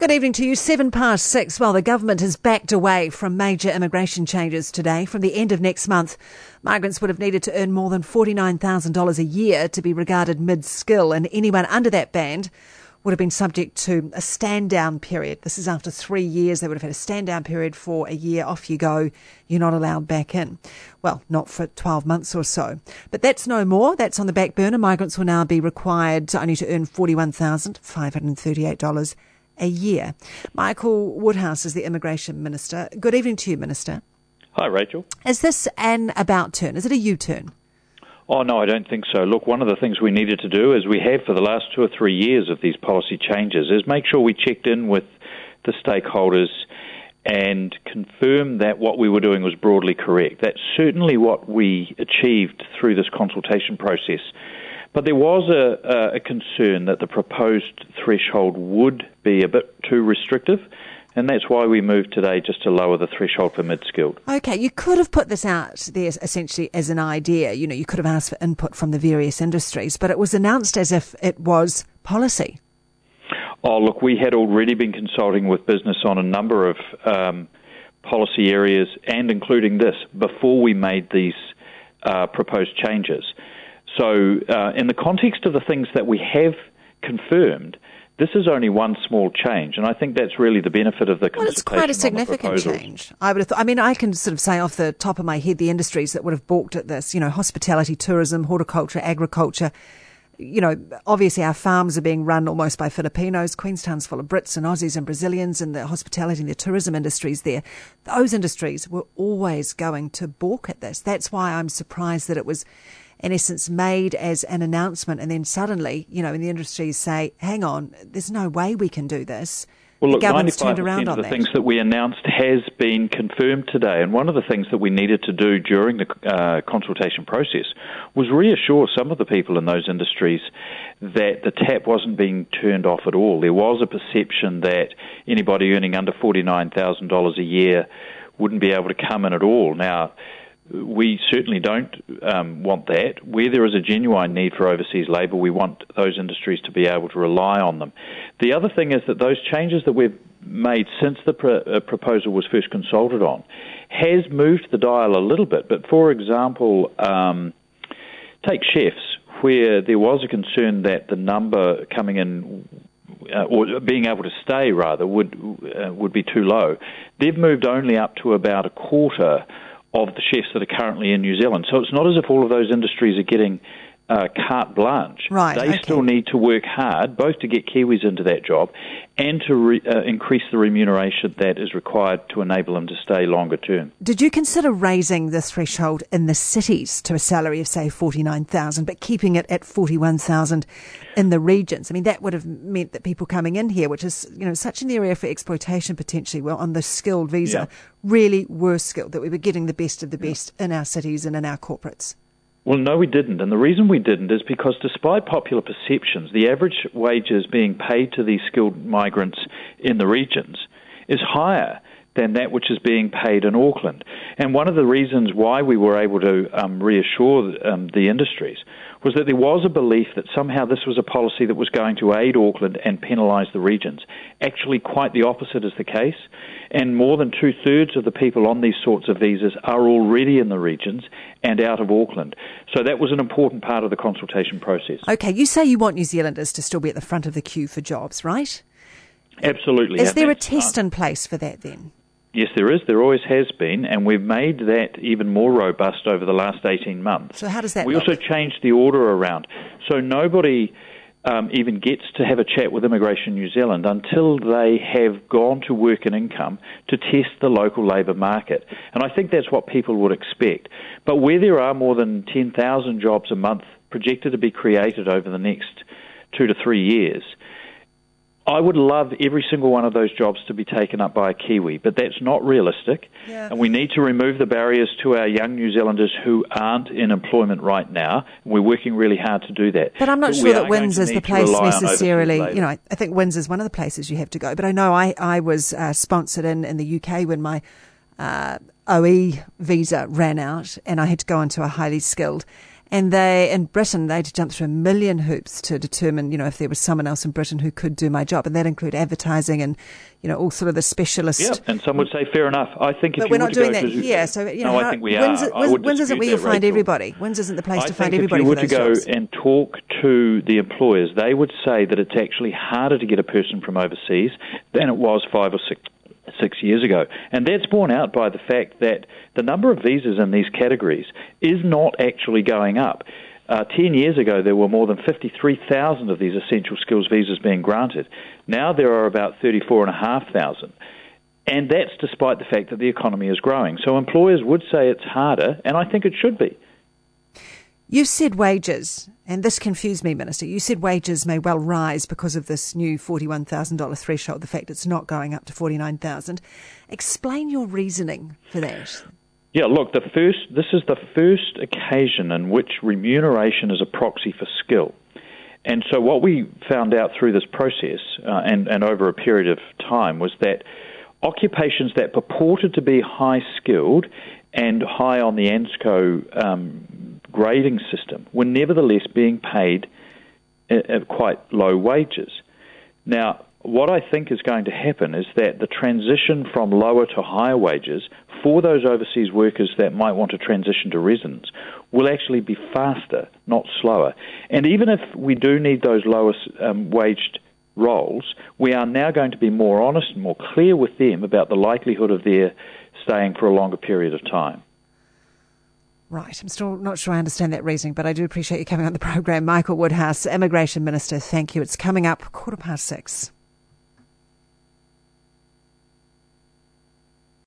Good evening to you. 6:07. Well, the government has backed away from major immigration changes today. From the end of next month, migrants would have needed to earn more than $49,000 a year to be regarded mid-skill, and anyone under that band would have been subject to a stand-down period. This is after 3 years. They would have had a stand-down period for a year. Off you go. You're not allowed back in. Well, not for 12 months or so. But that's no more. That's on the back burner. Migrants will now be required only to earn $41,538 a year. Michael Woodhouse is the Immigration Minister. Good evening to you, Minister. Hi, Rachel. Is this an about turn? Is it a U-turn? Oh, no, I don't think so. Look, one of the things we needed to do, as we have for the last 2 or 3 years of these policy changes, is make sure we checked in with the stakeholders and confirmed that what we were doing was broadly correct. That's certainly what we achieved through this consultation process. But there was a concern that the proposed threshold would be a bit too restrictive, and that's why we moved today just to lower the threshold for mid-skilled. Okay, you could have put this out there essentially as an idea. You know, you could have asked for input from the various industries, but it was announced as if it was policy. Oh, look, we had already been consulting with business on a number of policy areas, and including this, before we made these proposed changes. So in the context of the things that we have confirmed, this is only one small change, and I think that's really the benefit of the consultation. Well, it's quite a significant change. I can sort of say off the top of my head the industries that would have balked at this, hospitality, tourism, horticulture, agriculture. Obviously our farms are being run almost by Filipinos. Queenstown's full of Brits and Aussies and Brazilians, and the hospitality and the tourism industries there. Those industries were always going to balk at this. That's why I'm surprised that it was, in essence, made as an announcement, and then suddenly, in the industries say, hang on, there's no way we can do this. Well, look, the government's turned around on that. 95% of the things that we announced has been confirmed today, and one of the things that we needed to do during the consultation process was reassure some of the people in those industries that the tap wasn't being turned off at all. There was a perception that anybody earning under $49,000 a year wouldn't be able to come in at all. Now, we certainly don't want that. Where there is a genuine need for overseas labour, we want those industries to be able to rely on them. The other thing is that those changes that we've made since the proposal was first consulted on has moved the dial a little bit. But for example, take chefs, where there was a concern that the number coming in or being able to stay rather would be too low. They've moved only up to about a quarter of the chefs that are currently in New Zealand. So it's not as if all of those industries are getting carte blanche. Right, they still need to work hard, both to get Kiwis into that job and to increase the remuneration that is required to enable them to stay longer term. Did you consider raising the threshold in the cities to a salary of, say, $49,000, but keeping it at $41,000 in the regions? I mean, that would have meant that people coming in here, which is, such an area for exploitation potentially, well, on the skilled visa, really were skilled, that we were getting the best of the best in our cities and in our corporates. Well, no, we didn't. And the reason we didn't is because despite popular perceptions, the average wages being paid to these skilled migrants in the regions is higher than that which is being paid in Auckland. And one of the reasons why we were able to reassure the industries was that there was a belief that somehow this was a policy that was going to aid Auckland and penalise the regions. Actually, quite the opposite is the case. And more than 2/3 of the people on these sorts of visas are already in the regions and out of Auckland. So that was an important part of the consultation process. Okay, you say you want New Zealanders to still be at the front of the queue for jobs, right? Absolutely. Is there a test in place for that then? Yes, there is. There always has been, and we've made that even more robust over the last 18 months. So how does that We look? also changed the order around. So nobody even gets to have a chat with Immigration New Zealand until they have gone to work and income to test the local labour market. And I think that's what people would expect. But where there are more than 10,000 jobs a month projected to be created over the next 2 to 3 years, I would love every single one of those jobs to be taken up by a Kiwi, but that's not realistic. Yeah. And we need to remove the barriers to our young New Zealanders who aren't in employment right now. And we're working really hard to do that. But I'm not sure that WINZ is the place necessarily. I think WINZ is one of the places you have to go. But I know I was sponsored in the UK when my OE visa ran out, and I had to go into a highly skilled. And in Britain, they had to jump through 1 million hoops to determine, if there was someone else in Britain who could do my job. And that include advertising and, all sort of the specialist. Yeah, and some would say fair enough. I think if but you we're not doing that here. So, I think we are. Wins isn't where you'll find everybody. Wins isn't the place to find everybody for those jobs. I think if you were to go and talk to the employers, they would say that it's actually harder to get a person from overseas than it was 5 or 6 years ago. And that's borne out by the fact that the number of visas in these categories is not actually going up. 10 years ago, there were more than 53,000 of these essential skills visas being granted. Now there are about 34,500. And that's despite the fact that the economy is growing. So employers would say it's harder, and I think it should be. You said wages, and this confused me, Minister. You said wages may well rise because of this new $41,000 threshold, the fact it's not going up to $49,000. Explain your reasoning for that. Yeah, look, this is the first occasion in which remuneration is a proxy for skill. And so what we found out through this process and over a period of time was that occupations that purported to be high-skilled and high on the ANZCO grading system were nevertheless being paid at quite low wages. Now, what I think is going to happen is that the transition from lower to higher wages for those overseas workers that might want to transition to residence will actually be faster, not slower. And even if we do need those lower waged roles, we are now going to be more honest and more clear with them about the likelihood of their staying for a longer period of time. Right. I'm still not sure I understand that reasoning, but I do appreciate you coming on the program. Michael Woodhouse, Immigration Minister, thank you. It's coming up 6:15.